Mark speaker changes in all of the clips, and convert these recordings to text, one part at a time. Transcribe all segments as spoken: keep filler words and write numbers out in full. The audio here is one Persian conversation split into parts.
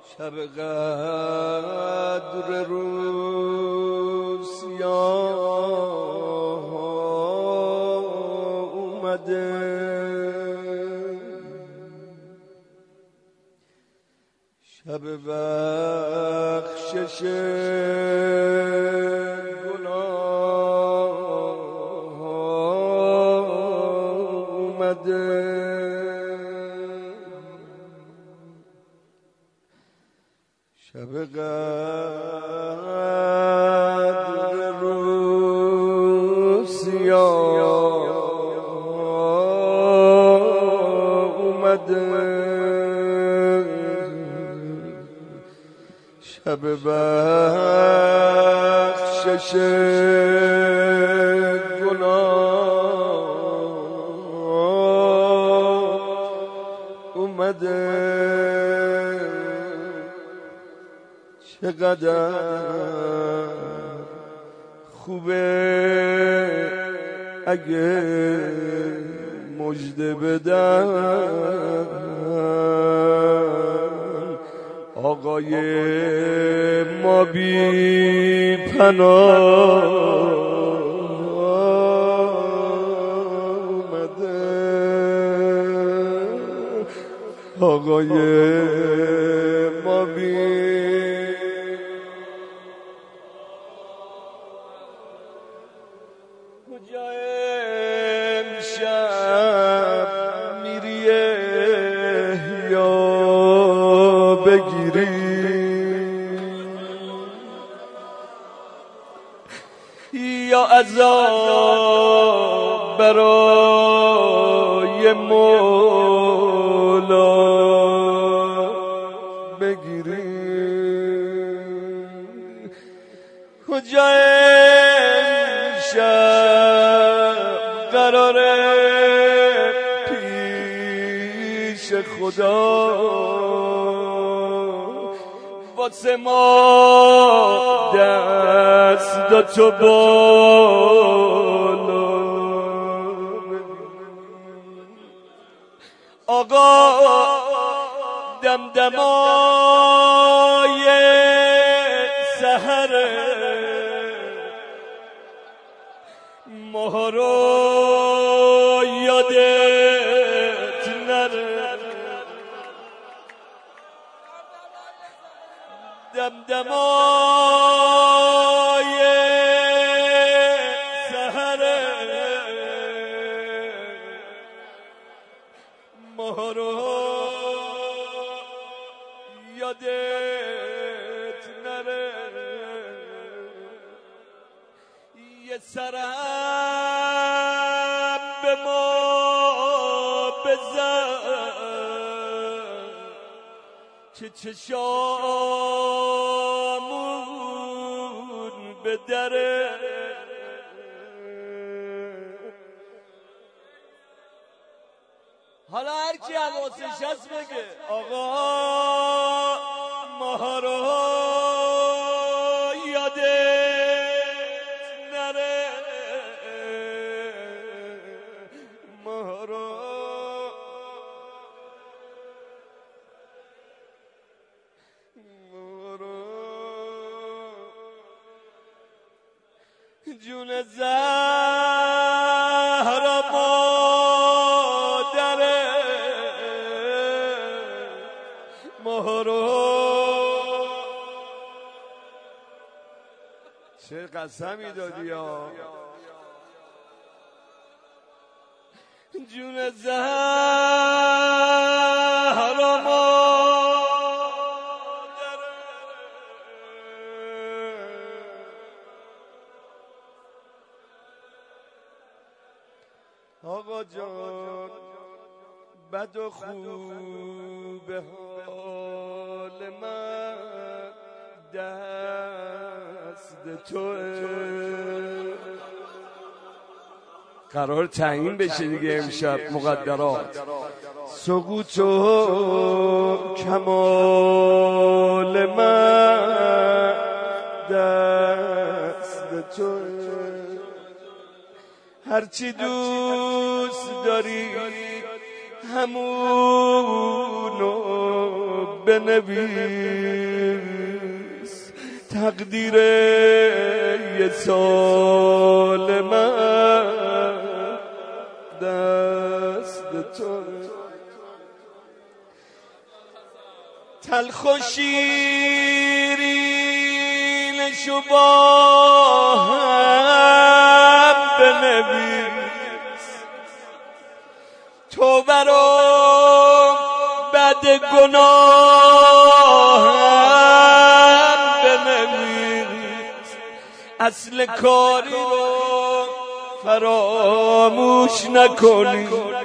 Speaker 1: شب قدر روسیا اومده، شب بخشش گناه اومده، شب قدر روسیا اومده، شب بخشش گناه اومده، چقدر خوبه اگه مژده بدن آقای ما بی پناه اومده، آقای ما بی کجا امشب میری یا بگیری یا عذاب برای مولا بگیری، کجا امشب قراره پیش خدا واسه ما دستاتو بالا، آقا دمدمای سحر ماه رو یادت نره، دمدمای سحر ماه رو یادت نره، یه سرم به ما بزن که چشامون به دره، حالا هر کی حواسش هست بگه آقا ماها رو یادت نره، ماها رو جون زهرا مادره مهرو، چه قسمی دادی یا جون زهرا مادره، آقا جان بد و خوب حال من دست توه، قرار تعیین بشه دیگه امشب مقدرات، سقوط و کمال من دست توه، هرچی دوست داری همونو بنویس، تقدیر یه سال من دست تو. تلخ و شیرینشو با هم بنویس، توبه رو بد گناهم بنویس، اصل کاری رو فراموش نکنی.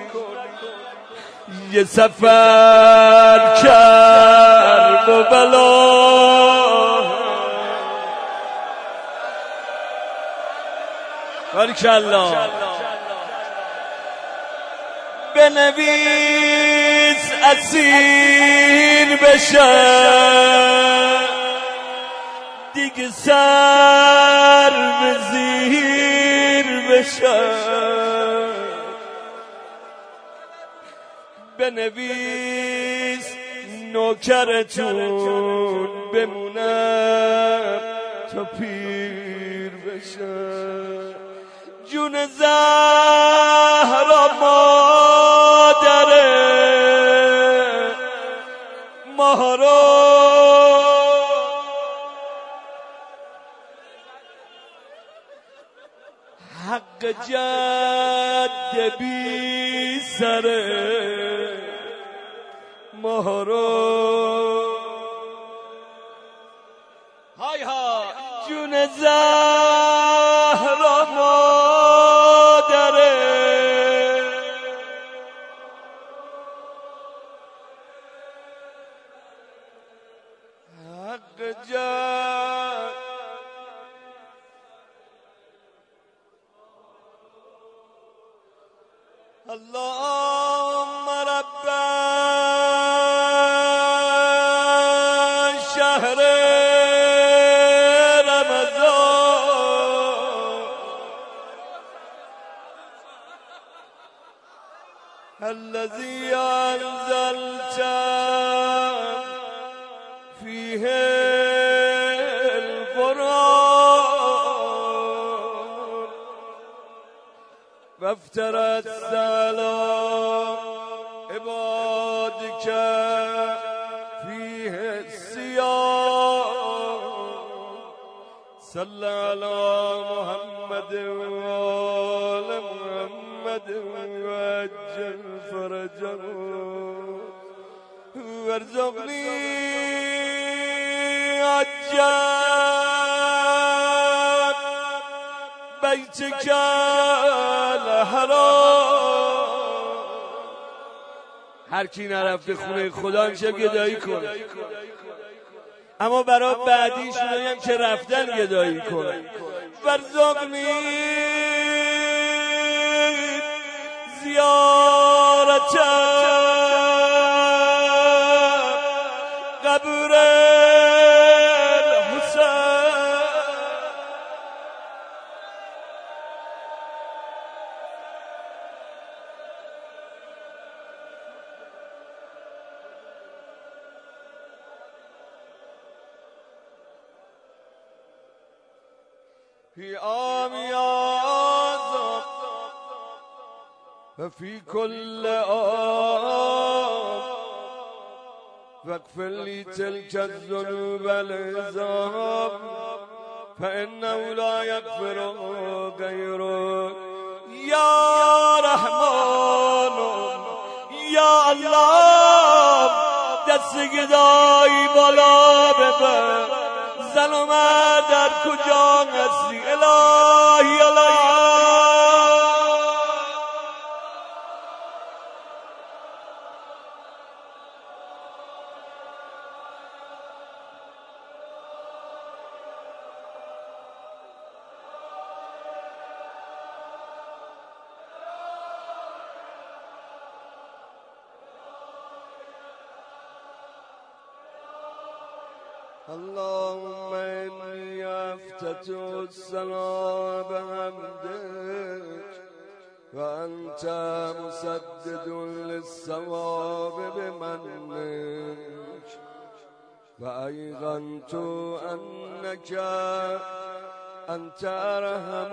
Speaker 1: یه سفر کرد و بلا بارکالله. بنویس اسیر بشم، دیگه سر به زیر بشم. بنویس نوکرتون بمونم تا پیر بشم. جون زهرا مادره ما رو حق جد بی سره ما رو های ها. جون زهرا مادره حق جد. اللهم رب شهر رمضان الذي أنزلت فيه القرآن وافترت السلام عبادك فيه الصيام. صلى على محمد وآل محمد وعجل فرجه وارزقني عجل بیتک الحرام. هر کی نرفته خونه خدا میشه گدایی کنه، اما برای بعدیشون هم که رفتن گدایی کنه. ورزقنی زیارت قبر في عام أعظم وفي كل عام واغفر لي تلك الذنوب العظام فإنه لا يغفر غيرك يا رحمن يا الله. دست گدایی بالا ببر، زن و مرد در کجا هستی الهی الهی. اللهم إني أفتتح السلام بحمدك وأنت مسدد للصواب بمنك وأيقنت أنك أنت أرحم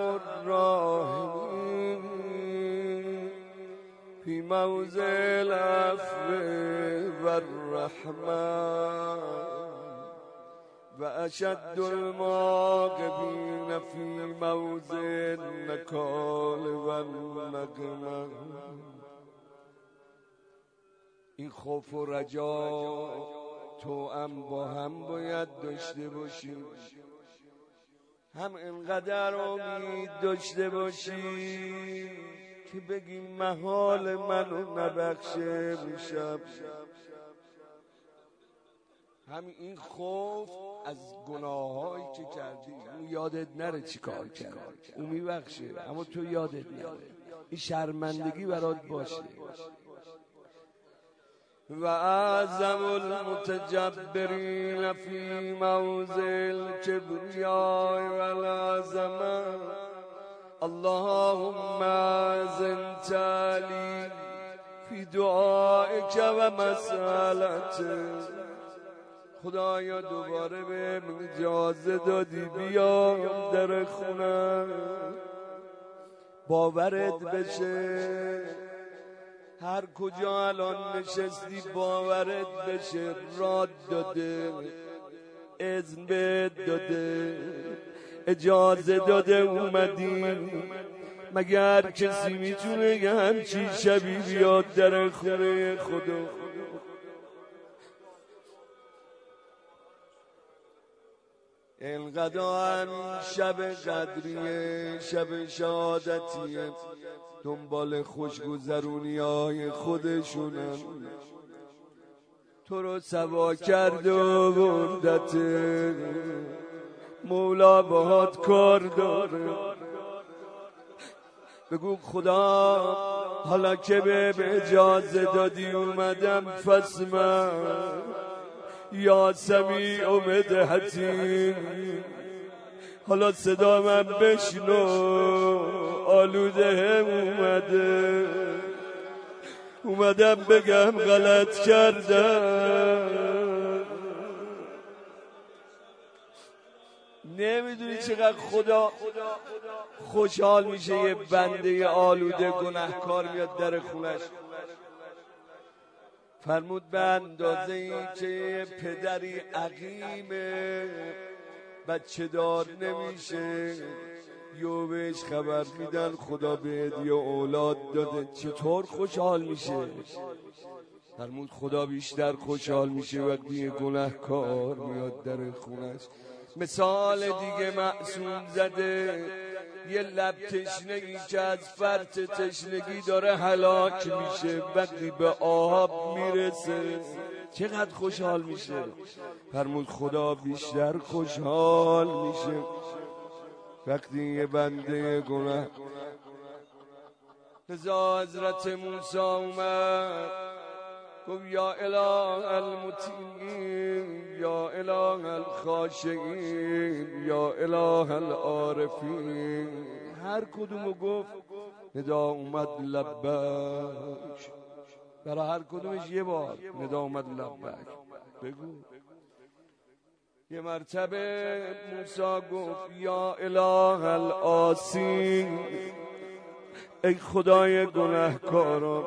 Speaker 1: الراحمين في موضع العفو والرحمة وأشد المعاقبين في موضع النكال والنقمة. این خوف و رجا تو هم با هم باید داشته باشیم، هم اینقدر امید داشته باشی که بگیم محال منو نبخشه میشم. همین این خوف از گناهایی که کردی، اون یادت نره چی کار کرد، اون میبخشه اما تو یادت نره، این شرمندگی برات باشه. و اعظم المتجبرین فی موضع الکبریاء والعظمه اللهم زنت لی فی دعائک و مسئلتک. خدایا دوباره به اجازه دادی بیام در خونه، باورت بشه هر کجا الان نشستی باورت بشه راد داده، اذن بهت داده، اجازه داده اومدی. مگر کسی میتونه یه همچین شبی بیاد در خونه خدا؟ اینقدر هم شب قدریه، شب شهادتیه، دنبال خوشگذرونی های خودشونن، تو رو سوا کرد و بردت، مولا باهات کار داره. بگو خدا حالا که به اجازه دادی اومدم فسمع یا سمیع و مدحتی، حالا صدا من بشنو، آلوده اومده، اومدم بگم غلط کردم. نمیدونی چقدر خدا خوشحال میشه یه بنده آلوده گناهکار میاد در خونش. فرمود به اندازه این که پدری عقیمه بچه دار نمیشه، یو بهش خبر میدن خدا بهت یه اولاد داده، چطور خوشحال میشه؟ فرمود خدا بیشتر خوشحال میشه وقتی یه گناهکار میاد در خونش. مثال دیگه معصوم زده، یه لب تشنگی که از فرط تشنگی داره هلاک میشه، وقتی به آب میرسه چقدر خوشحال میشه. فرمود خدا بیشتر خوشحال میشه وقتی یه بنده گناه. لذا حضرت موسی اومد گفت یا اله المطیعین، یا اله الخاشعین، یا اله العارفین، هر کدومو گفت ندا اومد لبک. برای هر کدومش یه بار ندا اومد لبک. بگو یه مرتبه موسی گفت یا اله العاصین، ای خدای گناهکاران.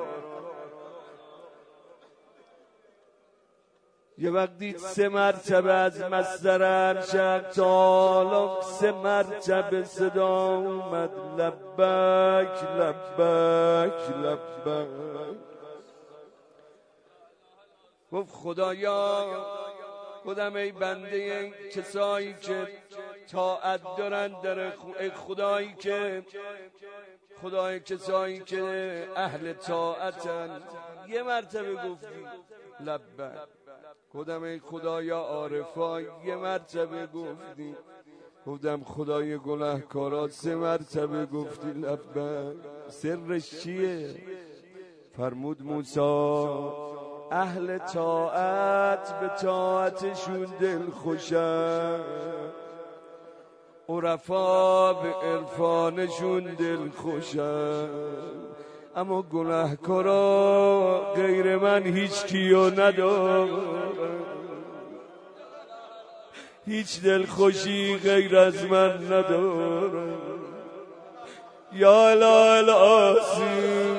Speaker 1: یه وقتی سه مرتبه از مصدر انشق تعالی سه مرتبه صدا اومد لبک لبک لبک. گفت خدایا خودم ای بنده کسایی که طاعت دارن در ای خدایی که خدای کسایی که اهل طاعتن. یه مرتبه گفتی لبک. خودم ای خدایا عارفا یه مرتبه گفتی. گفتم خدای گناهکارا سه مرتبه گفتی لبک. سرش چیه؟ فرمود موسی اهل طاعت به طاعتشون دل خوشن، عرفا به عرفانشون دل خوشن، اما گناهکارا غیر من هیچ کیو ندارن، هیچ دل خوشی غیر از من ندارن. یا اله الاسی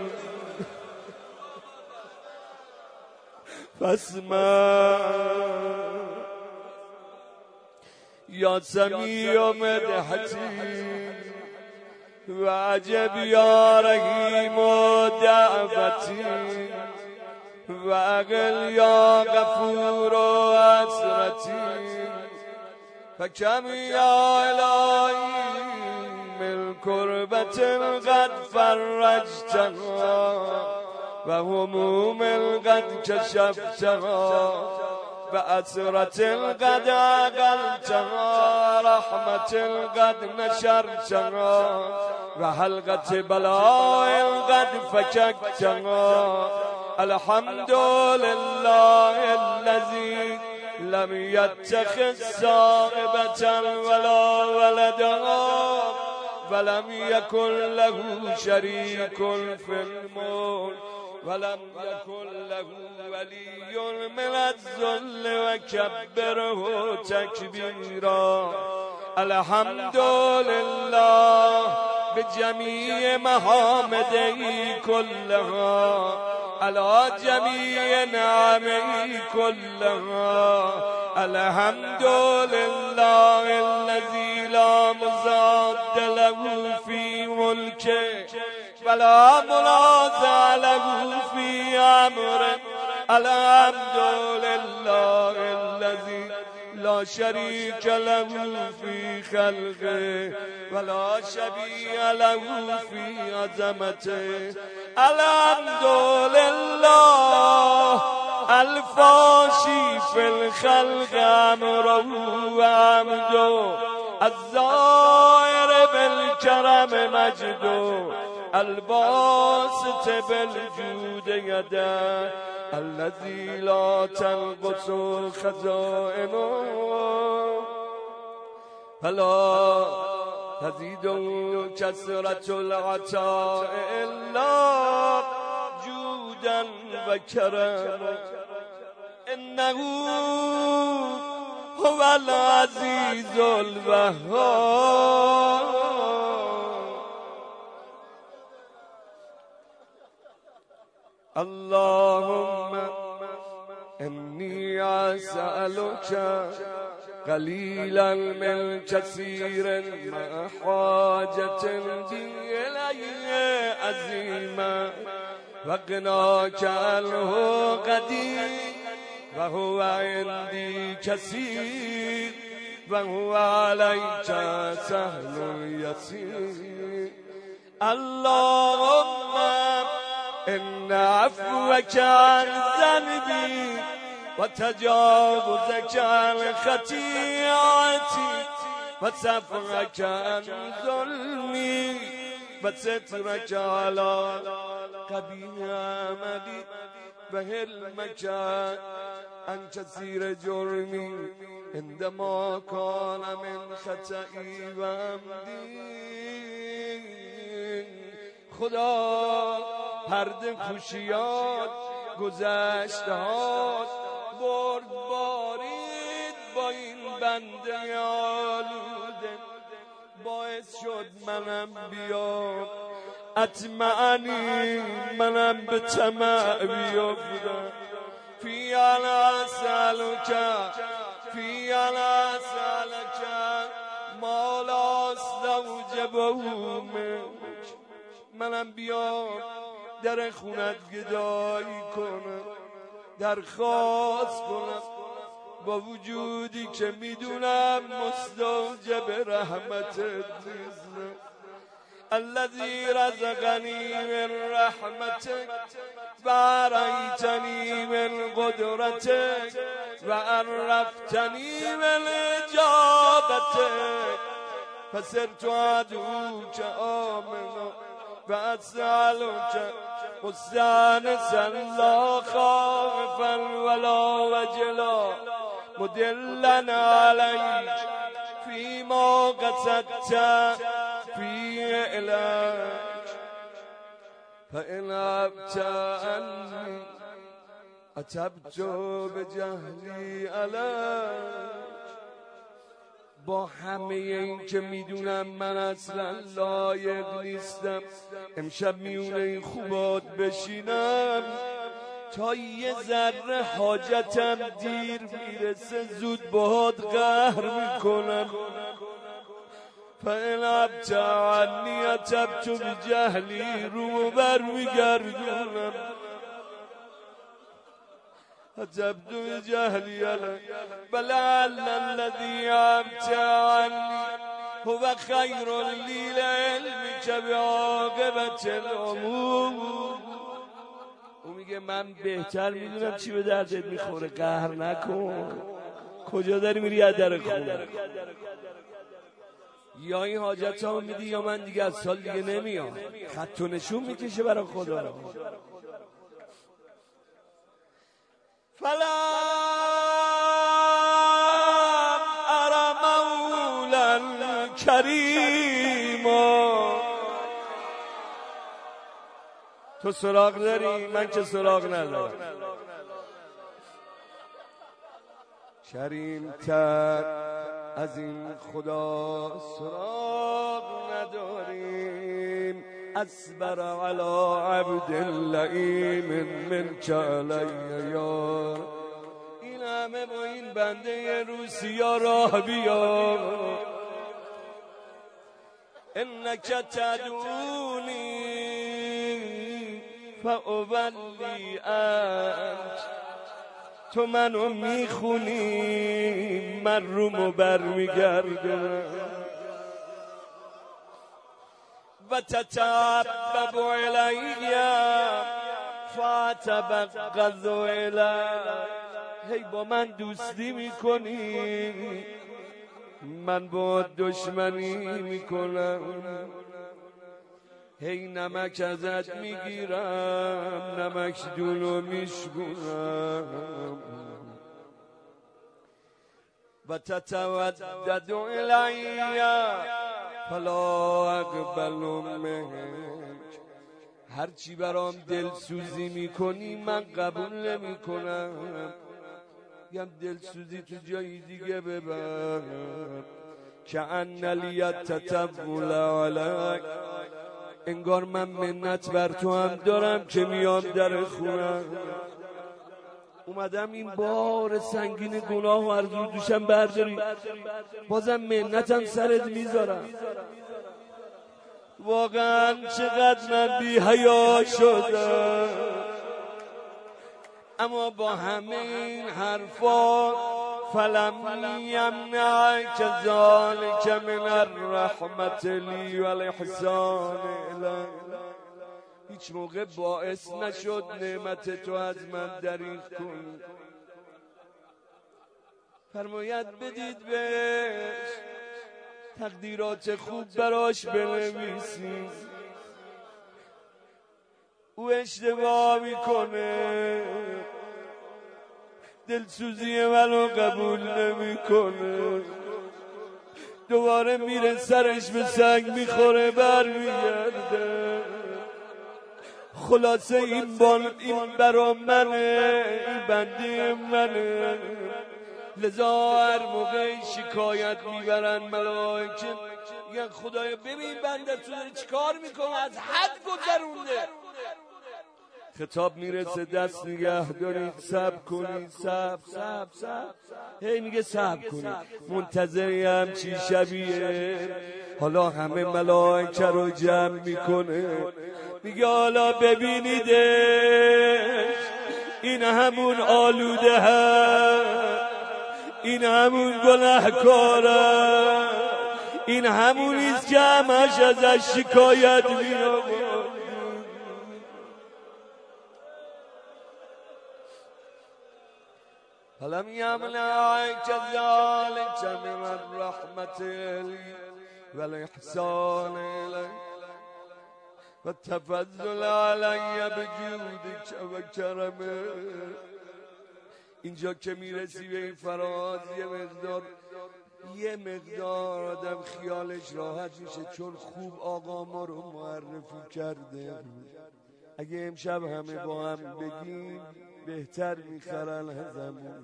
Speaker 1: پس من یا سمیع و مدحتی و عجب یا رحیم و دعوتی و اقل یا غفور و حسرتی فکم یا الهی من کربت قد فرجتها و هموم قد کشفتها و اسرت قد اقلتها رحمت قد نشرتها و حلقت بلاء قد فککتها. الحمد لله الذي لم يتخذ صاحبة ولا ولدا ولم يكن له شريك في الملك ولم يكن له ولي من الذل وكبره تكبيرا. الحمد لله بجميع محامده كلها على جميع نعمه كلها. الحمد لله الذي لا مضاد له في ملكه ولا منازع له في امره. الحمد لله الذي لا شريك له في خلقه ولا شبيه له في عظمته. الحمد لله الفاشي في الخلق امره وعمده الظاهر بالكرم مجده الباسط بالجود يده الذي لا تنقص خزائنه فلا تزيد كثرة العطاء إلا جودا وكرما. إنه هو العزيز الوهاب. اللهم إني أسألك قليلا من كثير مع حاجة بي إليه عظيما وقناك عنه قدير وهو عندي كثير وهو عليك سهل يسير. اللهم إن عفوك عن ذنبي وتجاوزك عن خطيئتي وصفحك عن ظلمي وسترك على قبيح عملي وحلمك عن كثير جرمي عندما كان من خطئي وعمدي. خدا پرده خوشیات گذشتهات برد بارید با این بنده آلوده باعث شد منم بیام اطمعنی منم به طمع بیافتم. فی انا اسألک فی انا اسألک ما لا استوجبه منک. منم بیام در خونت گدایی کنم درخواست کنم با وجودی که میدونم مستوجب رحمتت نیستم. الذي رزقني من رحمتك واريتني من قدرتك وعرفتني من اجابتك فصرت ادعوك آمنا واسألك مستانسا لا خائفا ولا وجلا مدلا عليك في فيما قصدت في إليك فإن أبت عني أتبت بجهلی علیک. با همه این که میدونم من اصلا لایق نیستم، امشب میونه این خوبات بشینم تا یه ذره حاجتم دیر میرسه زود باهات قهر میکنم. فإن أبت عنی أتبت بجهلی رو بر میگردونم. أتبت بجهلی علیک بلعل الذی أبت عنی هو خیر لی لعلمک بعاقبة الأمور. او میگه من بهتر میدونم چی به دردت میخوره، قهر نکن. کجا داری میری از در خونه؟ یا این حاجت ها میدی یا من دیگه از سال دیگه نمیام. خط و نشون میکشه برای خدا. فلا ارى مولا کریما. تو سراغ داری، من که سراغ ندارم. کریم تر از این خدا سراغ نداریم. اصبر على عبد لئیم منک علی یار. این همه با این بنده روسیا راه بیا. انک تدعونی فاولی انک. تو منو میخونی من رومو برمیگردم. و تتعبب الی فاتبغض الی. هی با من دوستی میکنی من با دشمنی میکنم. هی نمک ازت میگیرم نمک دونو میشگونم. و تتودد الی فلا اقبل منک. هرچی برام دلسوزی میکنی من قبول نمیکنم. یم دلسوزی تو جایی دیگه ببر. کأن لی تطول علیک. انگار من منت بر تو هم دارم که میام در خونم. اومدم این بار سنگین گناه و ارزو دوشم برداری، بازم منتم سرت میذارم. واقعا چقدر من بی حیا شدم. اما با همه این حرفا فلم یمنعک ذلک من الرحمت لی و الاحسان الی. هیچ موقع باعث نشد نعمت تو از من دریغ کن. فرماید بدید بهش تقدیرات خوب براش بنویسیم. او اشتباه میکنه، دلسوزی منو قبول نمیکنه، دوباره میره سرش به سنگ میخوره برمیگرده. خلاصه این بال این برا منه، این بنده منه. لذا هر موقع شکایت میبرن ملائکه میگن خدایا ببین بنده تو داره چیکار میکنه، از حد گذرونده. خطاب میرسه دست نگه دارید، صبر کنید، صبر صبر صبر. هی میگه صبر کنید، منتظری همچی شبیه. حالا همه ملائکه رو جمع میکنه، میگه حالا ببینیدش، این همون آلوده هست، این همون گناهکاره، این همونیست که همش ازش شکایت میکنه. فلم یمنعک ذلک من الرحمت و الاحسان الی و التفضل علی بجودک و کرمک. اینجا که میرسی به این فراز یه مقدار یه مقدار آدم خیالش راحت میشه چون خوب آقا ما رو معرفی کرده. اگه امشب همه با هم بگیم بهتر میخرن ازمون.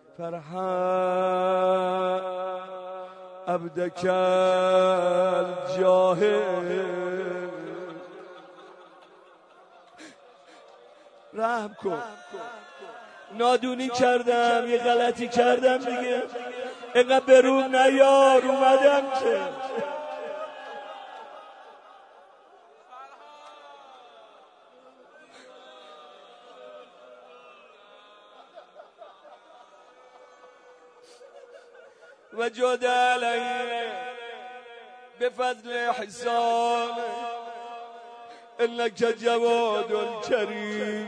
Speaker 1: فرحان عبدک الجاهل، رحم کن، نادونی کردم، یه غلطی کردم دیگه، اینقدر برون نیار، اومدم که و جد علیه به فضل احسان انک جواد کریم.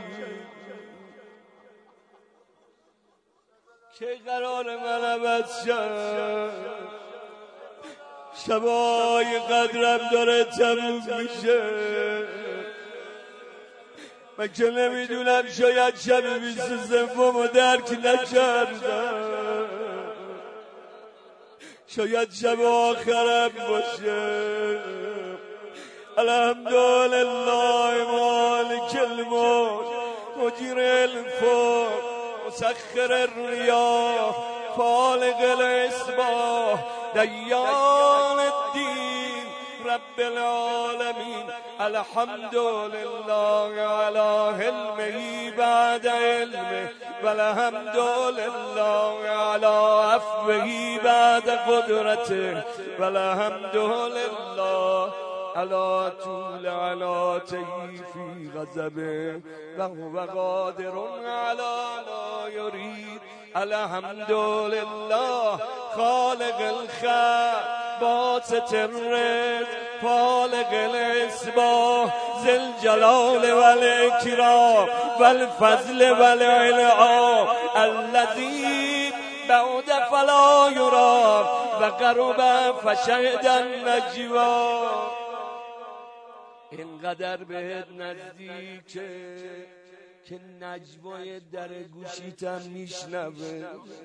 Speaker 1: که قرار من عوض شد، شبای قدرم داره تموم میشه، من که نمیدونم شاید شب بیست و سوم درک نکردم، شاید شب آخرم باشه. الحمدلله مالک الملک مجیر الفلک مسخر الریاح فالق الاصباح دیان الدین رب العالمین. الحمدلله علی حلمه بعد علمه والحمدلله علی عفوه بعد قدرته والحمدلله علی طول عناته فی غضبه و هو قادر علی ما یرید. الحمدلله خالق الخلق باسط الرزق فالق الاصباح ذی الجلال والاکرام والفضل والانعام الذی بعد فلا یرام و قرب فشهد النجوا. اینقدر بهت نزدیکه که نجوای در گوشیتم میشنوه.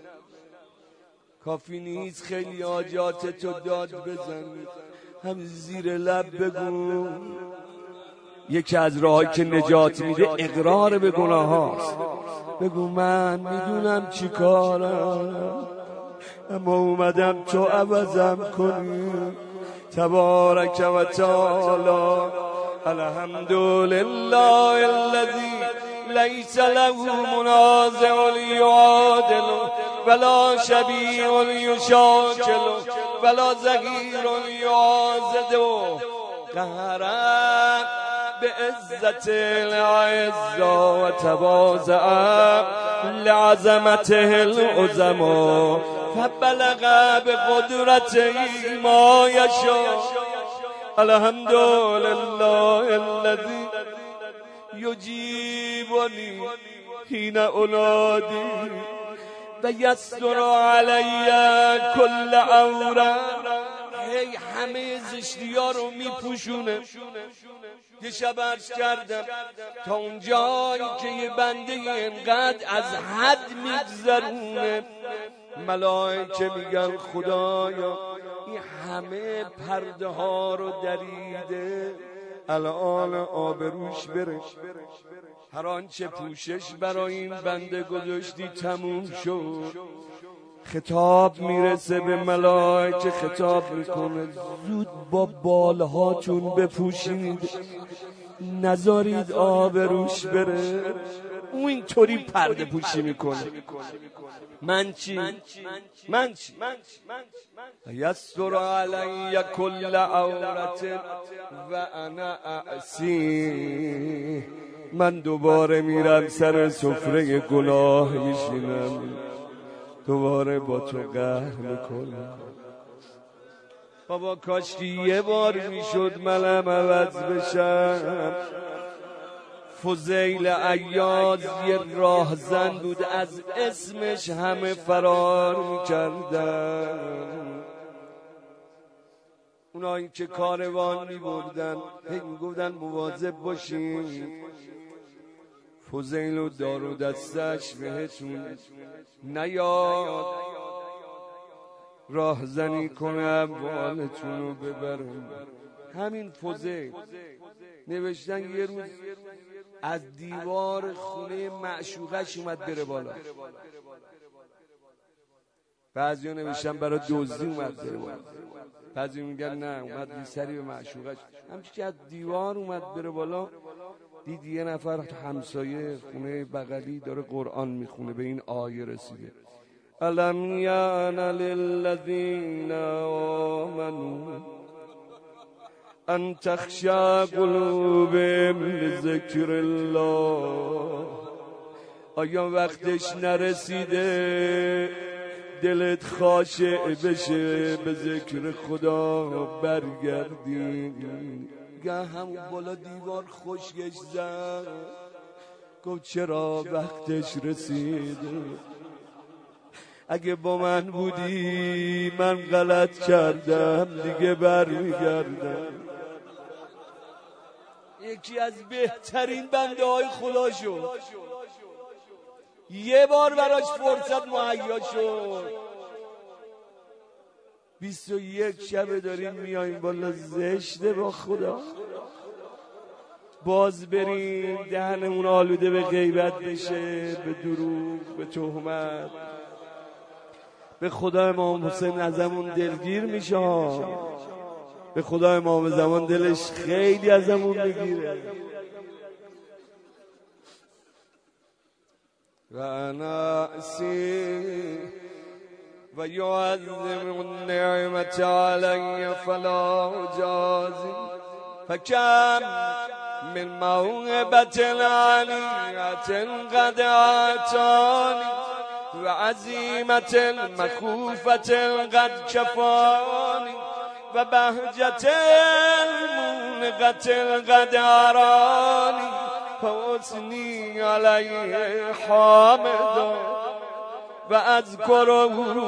Speaker 1: کافی نیست خیلی حاجات تو داد بزنی، هم زیر لب بگو. یکی از راهایی که نجات میده اقرار به گناه هاست. بگو من میدونم چی کارم، اما اومدم تو عوضم کنی تبارک و تعالی. الحمدلله الذی لیس له منازع یعادل ولا شبیه یشاکل ولا ظهیر یعاضد قهرا بعزت العزا و تواضع لعظمته العظما فبلغ بقدرته ما یشاء. الحمدلله الذی یجیبنی حین انادی و یستر علی کل عوره. هی همه زشتی ها رو میپوشونه. یه شب عرض کردم تا اونجایی که یه بنده اینقدر از حد میگذرونه، ملائکه میگن خدایا این همه پرده ها رو دریده، الان آبروش بره. هر آنچه پوشش برای این بنده گذاشتی تموم شد. خطاب میرسه به ملائکه، خطاب میکنه زود با بالهاتون بپوشید، نذارید آبروش بره. اون اینطوری پرده پوشی میکنه. من چی؟ من چی؟ یستر علی کل عورت و انا اعصی. من دوباره میرم سر سفره گناه میشینم، دوباره با تو قهر میکنم. بابا کاشکی یه بار میشد منم عوض بشم. فضیل عیاض یه راهزن بود، از اسمش همه فرار میکردن. اونایی که کاروان میبردن هی میگفتن مواظب باشین، فضیل و دار و دستش بهتون نیاد. راهزنی کنم بالتون رو ببرم. همین فوزه نوشتن یه روز از دیوار خونه معشوقش اومد بره بالا. بعضیا نوشتن برای دزدی اومد بره بالا، بعضی میگن نه اومد یه سری به معشوقش. همچنین که از دیوار اومد بره بالا دید یه نفر همسایه خونه بغلی داره قرآن میخونه، به این آیه رسیده الم یعن للذین آمنوا ان تخشع قلوبهم لذکر الله. آیا وقتش نرسیده دلت خاشع بشه به ذکر خدا برگردی؟ گه همون بالا دیوار خشکش زد، گفت چرا وقتش رسیده؟ اگه با من بودی من غلط کردم دیگه برمیگردم. یکی از بهترین بنده های خدا شد، یه بار براش فرصت مهیا شد. بیست و یک شبه داریم میاییم بالا زشته با خدا، باز بریم دهنمون آلوده به غیبت بشه، به دروغ، به تهمت. به خدا امام حسین ازمون دلگیر میشه، به خدا امام زمان دلش خیلی ازمون میگیره. و انا اسی و یعظم النعمت علی فلا جازی فکم من موهبت علیت قد اعطانی و عزیمت مخوفت قد کفانی و بهجت المونقت قد ارانی فاسنی علیه حامدا و اذکره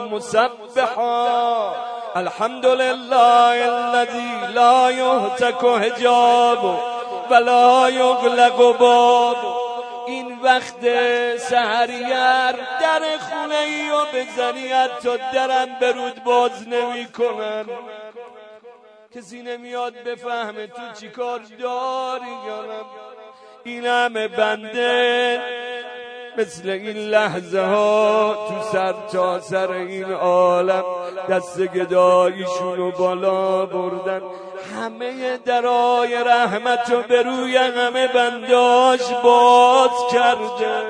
Speaker 1: مسبحا الحمد لله الذی لا یهتک حجاب ولا یغلق باب. این وقت سحریار در خونه ای و بزنی حتی درم برود باز نمی کنن، کسی نمیاد بفهمه تو چی کار داری یا نه. این همه بنده مثل این لحظه ها تو سر تا سر این عالم دست گداییشونو بالا بردن، همه درای رحمتو به روی همه بنداش باز کرده.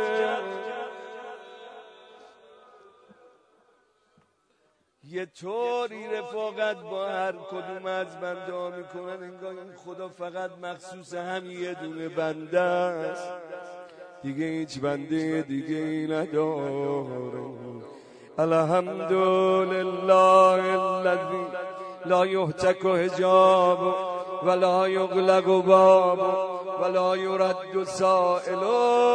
Speaker 1: یه طوری رفاقت با هر کدوم از بنده ها میکنن انگار این خدا فقط مخصوص همین یه دونه بنده است، دیگه هیچ بنده دیگه ای نداره. الحمد لله الذی لا یهتک حجاب ولا یغلق باب ولا یرد سائل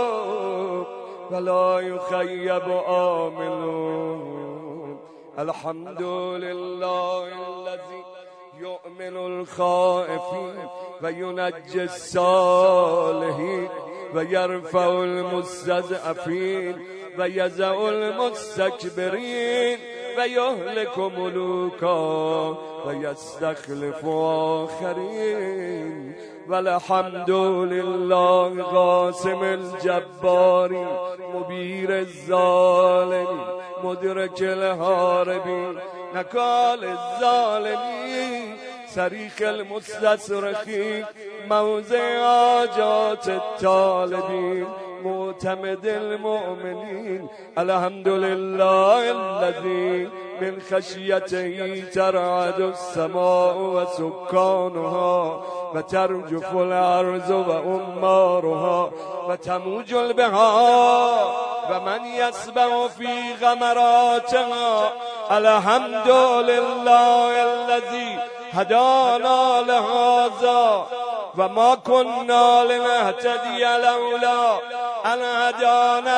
Speaker 1: ولا یخیب عامل. الحمد لله الذی یؤمن الخائفین و ینجی الصالحین و یرفع المستضعفین و یضع المستکبرین و یهلک ملوکا و یستخلف آخرین. والحمد لله قاسم الجبارین مبیر الظالمین مدرک الهاربین نکال الظالمین صریخ المستصرخین موضع حاجات الطالبین معتمد المؤمنین. الحمد لله الذی من خشیته ترعد السماء و سکانها و ترجف الارض و امارها و تموج البحار و من یسبح فی غمراتها. الحمد لله الذی هدانا لهذا و ما كنا لنهتدی لولا ان هدانا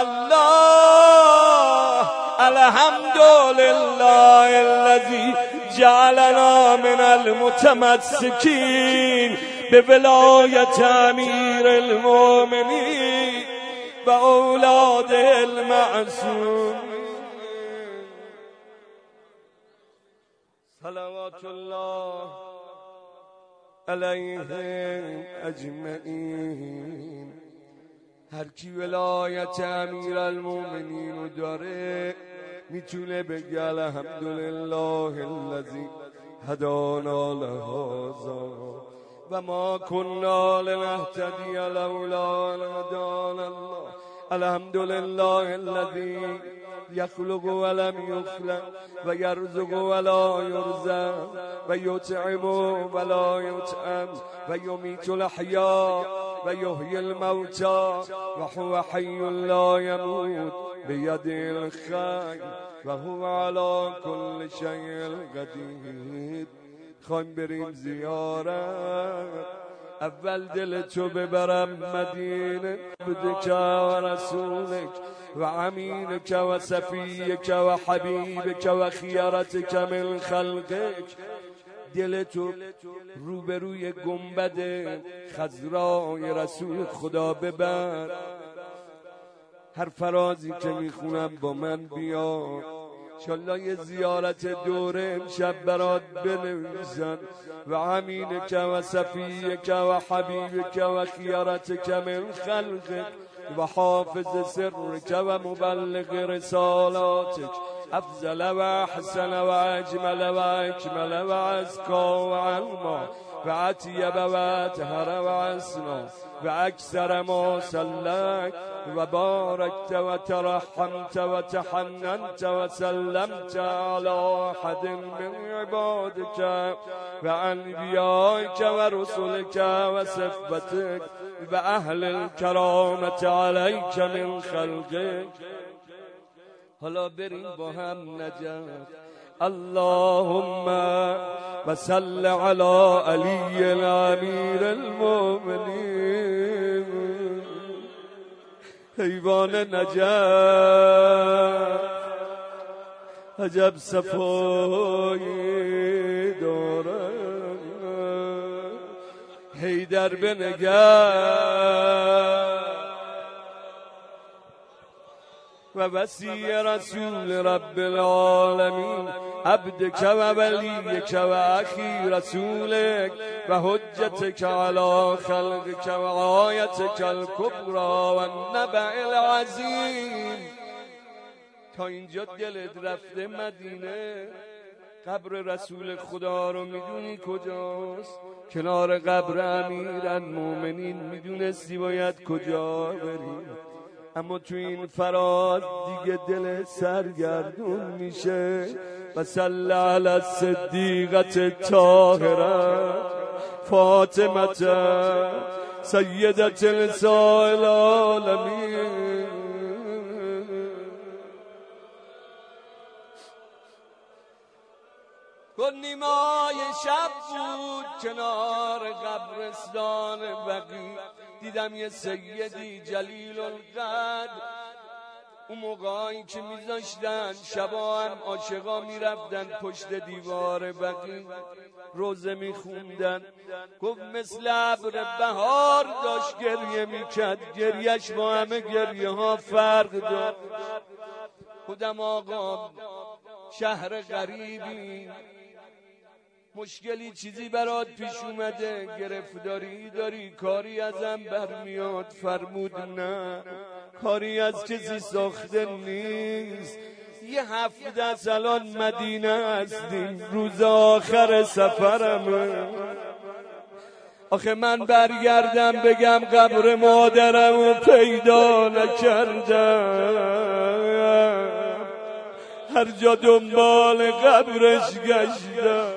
Speaker 1: الله. الحمد لله الذی جعلنا من المتمسکین بولایت امیر المؤمنین و اولاد المعصوم. صلوات الله علیهم اجمعین. هر کی ولایت امیرالمومنین رو داره میتونه بگه الحمدلله الذی هدانا لهذا و ما كنا لنهتدی لولا ان هدانا الله. الحمدلله الذی یخلق ولم یخلق و یرزق ولا یرزق و یطعم ولا یطعم و یمیت الاحیاء و یحیی الموتى و هو حی لا یموت بیده الخیر و هو علی کل شیء قدیر. خواهیم بریم زیارت، اول دل تو ببرم مدینه بدک و رسولک و امینک و صفیک و حبیبک و خیارتک من خلقک. دل تو روبروی گنبد خضرای رسول خدا ببر. هر فرازی که میخونم با من بیا، انشالله یه زیارت دوره امشب برات بنویسن. و امینک و صفیک و حبیبک و خیارتک من خلقک و حافظ سرک و مبلغ رسالاتک افضل و احسن و اجمل و اکمل و ازکا و علما و اطیب و اطهر و اسنا و اکثر ما صلک و بارکت و ترحمت و تحننت و سلمت علی احد من عبادک و انبیائک و رسولک و صفتک و اهل الکرامت علیک من خلقک. حالا بریم با هم نجات. اللهم و صل علی علی الامیر المؤمنین حیوان نجات. عجب صفایی دارد حیدر بنگر و وصی رسول رب العالمین عبدک و ولیک و اخی رسولک و حجتک علی خلقک و آیتک الکبری و النبع العظیم. تا اینجا دلت رفته مدینه، قبر رسول خدا رو میدونی کجاست؟ کنار قبر امیرالمومنین. میدونستی باید کجا بری، اما تو این فراز دیگه دل سرگردون میشه. و صلی علی الصدیقه طاهره فاطمه سیدة نساء العالمین. گل نیمای شب بود کنار قبرستان بقیع، دیدم یه سیدی جلیل القدر. اون موقعی که میذاشتن شبا هم عاشقا میرفتن پشت دیوار بقیع روزه میخوندن. گفت مثل ابر بهار داشت گریه میکرد، گریهش با همه گریه ها فرق داشت. خودم آقا شهر غریبی، مشکلی چیزی برات پیش اومده، گرفتاری داری، کاری ازم برمیاد؟ فرمود نه، کاری از کسی ساخته نیست. یه هفته سالان مدینه هستیم، روز آخر سفرمه. آخه من برگردم بگم قبر مادرم رو پیدا نکردم، هر جا دنبال قبرش گشتم.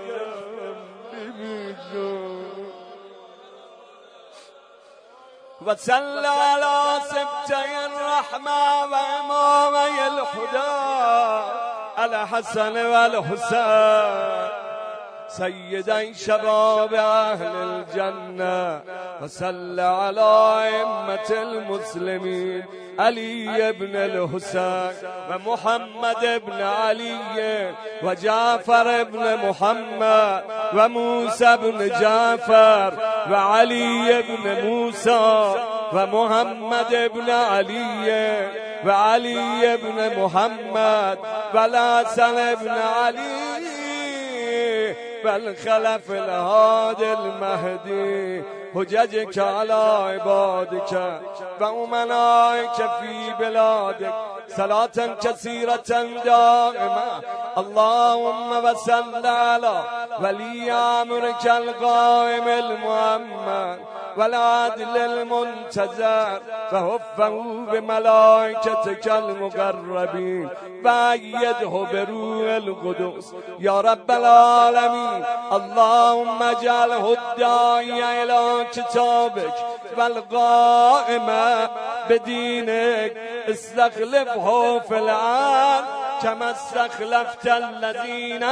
Speaker 1: و صلی علی سبطی الرحمه و امامی الهدی الحسن و الحسین سیدی شباب اهل الجنه. و صلی علی ائمة المسلمین علی ابن الحسین و محمد ابن علی و جعفر ابن محمد و موسی ابن جعفر و علی ابن موسی و محمد ابن علی و علی ابن محمد و الحسن ابن علی بل خلف الهاد المهدي حججك على عبادك وأمنائك في بلادك صلاة كثيرة دائمة اللهم وصل على ولي أمرك القائم المؤمن والعدل المنتظر فحفه بملائكتك المقربين وأيده بروح القدس يا رب العالمين. اللهم اجعله الداعي إلى كتابك والقائم بدينك استخلفه في الأرض كما استخلفت الذين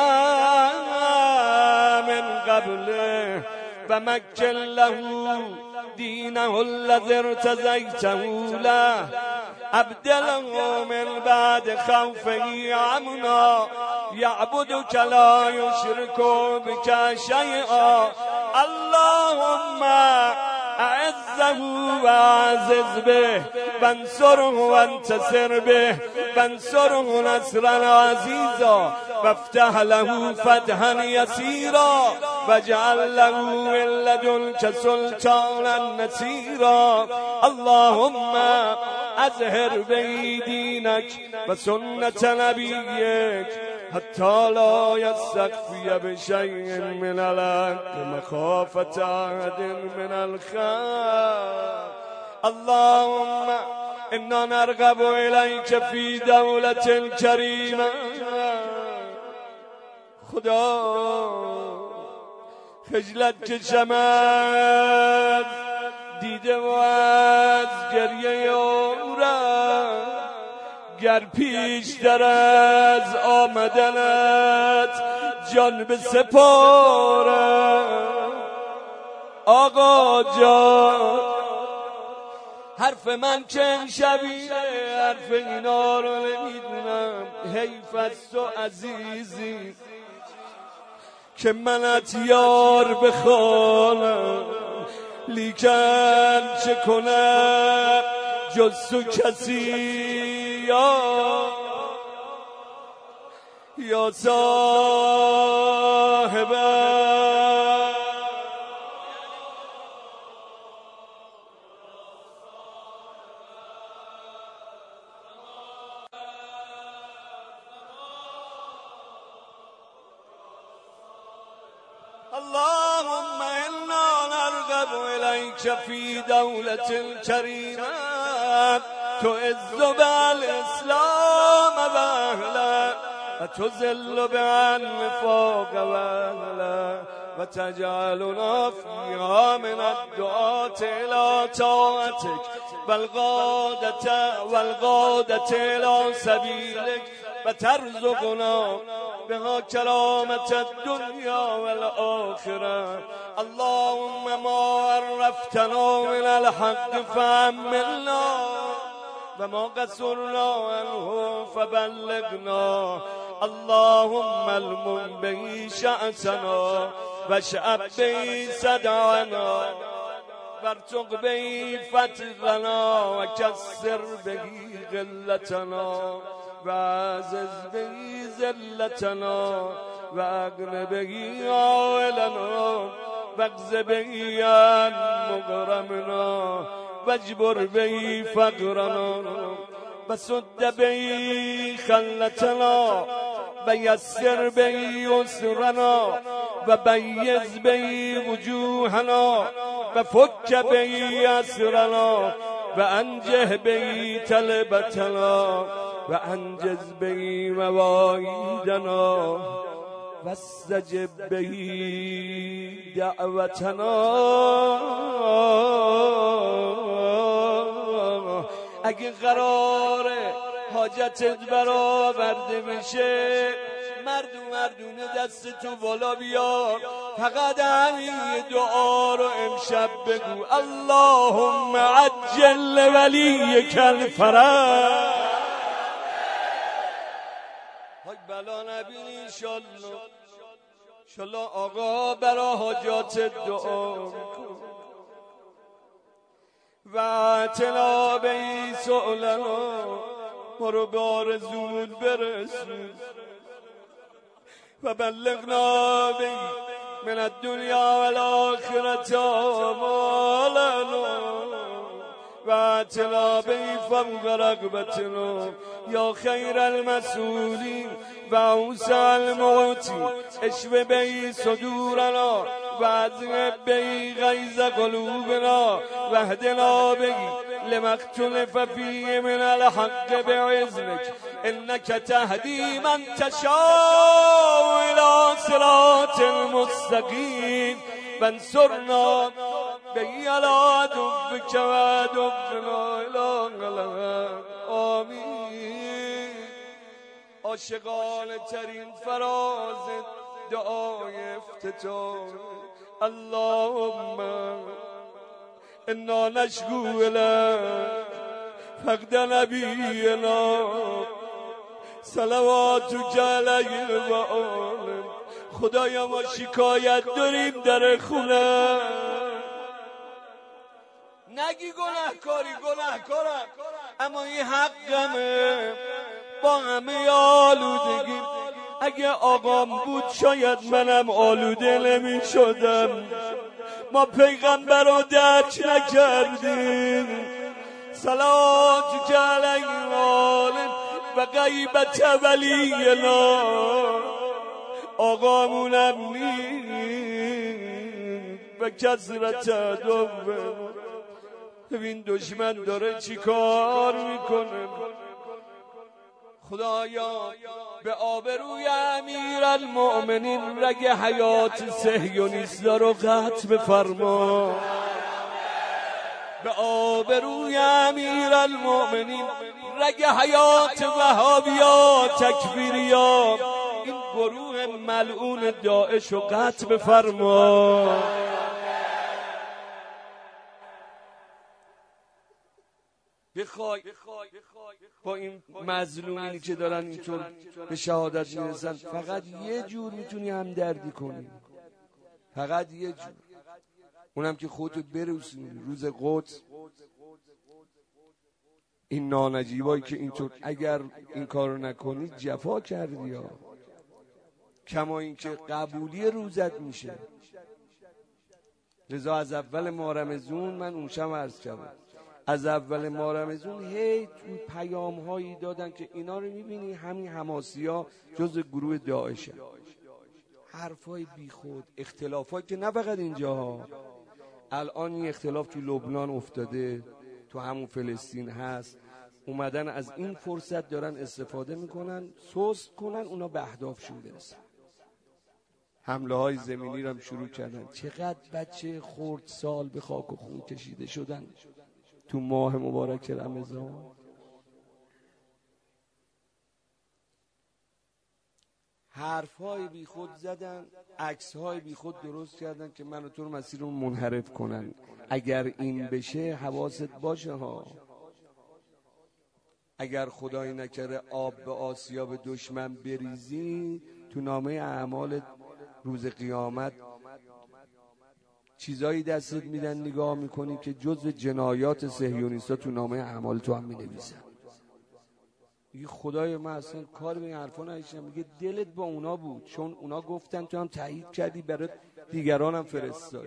Speaker 1: من قبله فمكن له دينه الذي ارتزيته له أبدله من بعد خوفه أمنا يعبدك لا يشرك بك شيئا. اللهم أعزه وأعزز به وانصره وانتصر به وانصره نصرا عزيزا وافتح له فتحا يسيرا واجعل له من لدنك سلطانا نصيرا. اللهم أظهر به دينك وسنة نبيك حتى لا يستخفي بشيء من الحق مخافة أحد من الخلق. اللهم إنا نرغب إليك في دولة كريمة. خدا خجلت کشمد دیده و از گریه عمرم گر پیش در از آمدنت جان بسپارم. آقا جان حرف من چند شبیه حرف اینا رو نمیدونم. حیف از تو عزیزی که منت یار بخوانم لیکن چه کنم جز تو کسی یا یا صاحبم. اللهم إنا نرغب إليك في دولة كريمة تعز بالإسلام وأهله وتذل بالنفاق وأهله وتجعلنا فيها من الدعاة إلى طاعتك والغادة والغادة إلى سبيلك وترزقنا بها كرامة الدنيا والآخرة. اللهم ما عرفتنا من الحق فأملنا وما قصرنا عنه فبلغنا. اللهم المن به شأسنا واشعب به صدعنا وارتق به فتقنا وكسر به غلتنا وعزز به ذلتنا واغن به عائلنا واغز به عن مغرمنا واجبر به فقرنا وسد به خلتنا ويسر به يسرنا وبيز به وجوهنا وفك به أسرنا وأنجه به تلبتنا وأنجز به مواعيدنا واستجب به دعوتنا. اگه قراره حاجتت برآورده بشه مردم مردونه دست تو بالا بیار فقط همین دعا رو امشب بگو. اللهم عجل ولیک الفرج. های بلا نبینی انشالله انشالله آقا برا حاجات دعا میکن و اعتنا به ای سؤلنا ما رو به آرزوت برسون فبلغنا به من الدنيا والآخرة آمالنا واتنا به فوق رغبتنا يا خير المسؤولين وأوسع المعطي اشف به صدورنا واذهب به غيظ قلوبنا واهدنا به لما اختلف فيه من الحق بإذنك إنك تهدي من تشاء إلى صراط المستقيم فانصرنا به على عدوك وعدونا إلى آمین. عاشقان ترین فراز دعای افتتاح اللهم انا نشکو الیک فقد نبینا صلواتک علیه و آله. خدایا ما شکایت داریم در خونه. نگی گناهکاری گناهکارم، اما این حقمه. با همه آلودگی اگه آقام بود شاید منم آلوده نمی شدم. ما پیغمبر رو درک نکردیم. صلاتک علیه و آله و غیبت ولینا. آقامونم نیست و کثرت عدونا. ببین دشمن داره چی کار میکنه. خدایا به آبروی امیرالمؤمنین رگ حیات صهیونیستا رو قطع بفرما. به آبروی امیرالمؤمنین رگ حیات وهابیا تکفیریا این گروه ملعون داعش رو قطع بفرما. بخوای با این مظلومینی که دارن اینطور به شهادت میرسن فقط یه جور میتونی همدردی کنی، فقط یه جور، اونم که خودت برسونی روز قدس. این نانجیبایی که اینطور اگر این کارو نکنی جفا کردی ها. کما این که قبولی روزت میشه. لذا از اول ماه رمضان من اون شب عرض کردم، از اول ماه رمضان هی تو پیام هایی دادن که اینا رو میبینی همین حماسی ها جز گروه داعشه. حرفای بیخود، اختلافات که نه فقط اینجا ها. الان این اختلاف تو لبنان افتاده، تو همون فلسطین هست. اومدن از این فرصت دارن استفاده میکنن سست کنن اونا به اهدافشون برسن. حمله های زمینی رو هم شروع کردن. چقدر بچه خرد سال به خاک و خون کشیده شدن تو ماه مبارک رمضان. حرف‌های بی خود زدن، عکس‌های بی خود درست کردن که منو تو رو مسیر رو منحرف کنن. اگر این بشه حواست باشه ها. اگر خدای نکره آب به آسیاب دشمن بریزی تو نامه اعمال روز قیامت چیزایی دستت میدن نگاه میکنی که جزو جنایات صهیونیستا تو نامه اعمال تو هم مینویسن. میگه خدای من اصلا کار به این حرفا نداشتم. میگه دلت با اونا بود چون اونا گفتن تو هم تایید کردی برای دیگران هم فرستاد.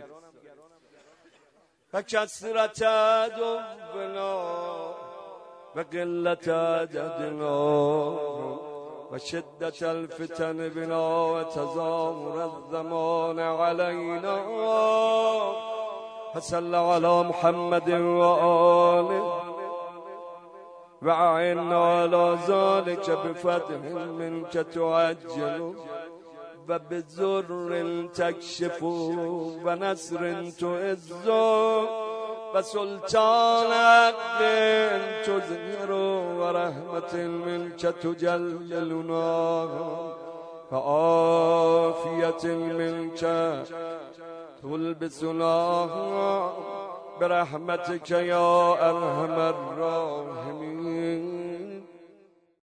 Speaker 1: و کثرت عدونا و قلت عددنا و شدت الفتن بنا و تزامر الزمان علینا فصل علی محمد و آله و اعنا علی ذلك بفتح منك تعجل و بذر تکشف و نصر تعز و سلطان عقل تظهر و رحمت منك تجللنا و عافیت منك تلبسنا برحمتك یا ارحم الراحمین.